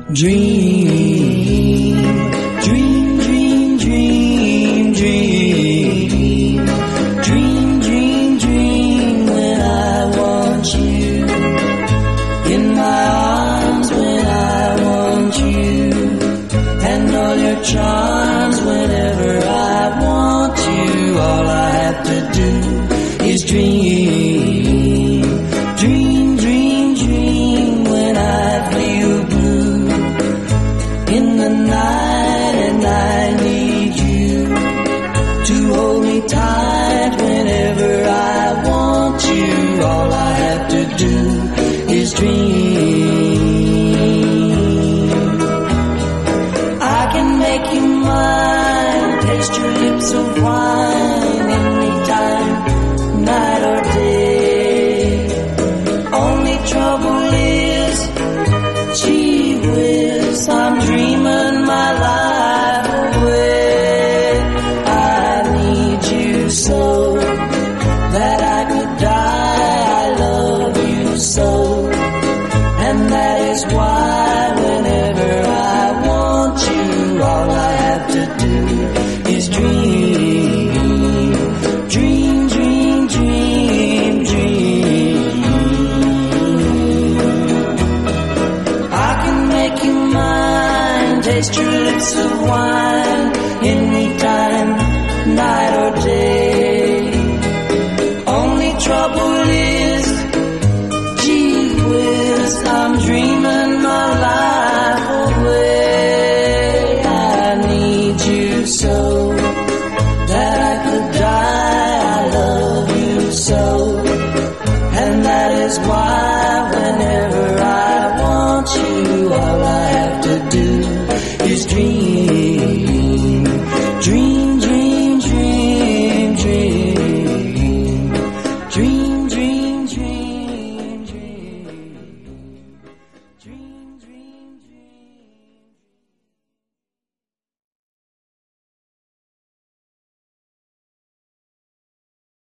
Dream, dream, dream, dream, dream. Dream, dream, dream when I want you. In my arms when I want you. And all your charms whenever I want you. All I have to do is dream. Dream, dream, dream when I feel blue in the night and I need you to hold me tight whenever I want you. All I have to do is dream. I can make you mine, taste your lips of wine anytime, night or day. Only trouble is, gee whiz, I'm dreaming my life away. I need you so that I could die. I love you so, and that is why whenever I want you, all I have to do is dream. Dream, dream, dream, dream. I can make you mine, taste your lips of wine anytime, night or day. Only trouble is, gee whiz, I'm dreaming my life away. I need you so that I could die. I love you so, and that is why whenever I want you, all I have to do is dream. Dream.